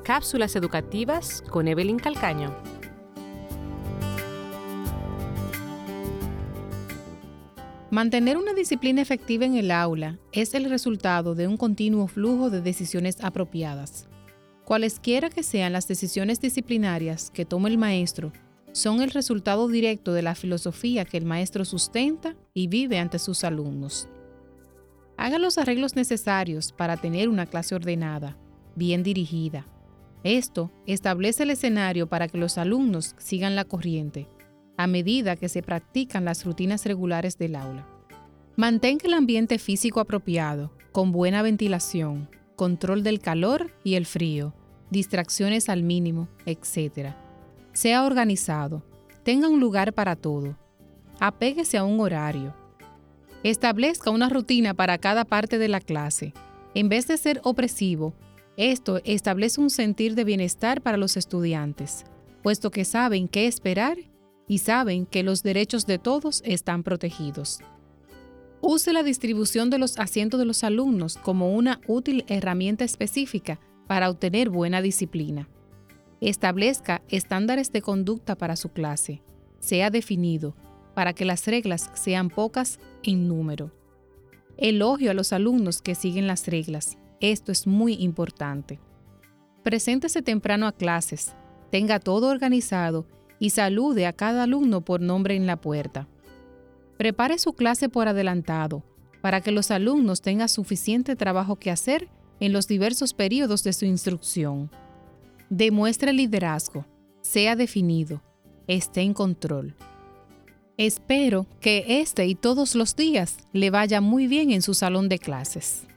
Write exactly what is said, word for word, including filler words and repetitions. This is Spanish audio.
Cápsulas educativas con Evelyn Calcaño. Mantener una disciplina efectiva en el aula es el resultado de un continuo flujo de decisiones apropiadas. Cualesquiera que sean las decisiones disciplinarias que tome el maestro, son el resultado directo de la filosofía que el maestro sustenta y vive ante sus alumnos. Haga los arreglos necesarios para tener una clase ordenada, bien dirigida. Esto establece el escenario para que los alumnos sigan la corriente, a medida que se practican las rutinas regulares del aula. Mantenga el ambiente físico apropiado, con buena ventilación, control del calor y el frío, distracciones al mínimo, etcétera. Sea organizado, tenga un lugar para todo. Apéguese a un horario. Establezca una rutina para cada parte de la clase. En vez de ser opresivo, esto establece un sentir de bienestar para los estudiantes, puesto que saben qué esperar y saben que los derechos de todos están protegidos. Use la distribución de los asientos de los alumnos como una útil herramienta específica para obtener buena disciplina. Establezca estándares de conducta para su clase. Sea definido, para que las reglas sean pocas en número. Elogio a los alumnos que siguen las reglas. Esto es muy importante. Preséntese temprano a clases, tenga todo organizado y salude a cada alumno por nombre en la puerta. Prepare su clase por adelantado para que los alumnos tengan suficiente trabajo que hacer en los diversos periodos de su instrucción. Demuestre liderazgo, sea definido, esté en control. Espero que este y todos los días le vaya muy bien en su salón de clases.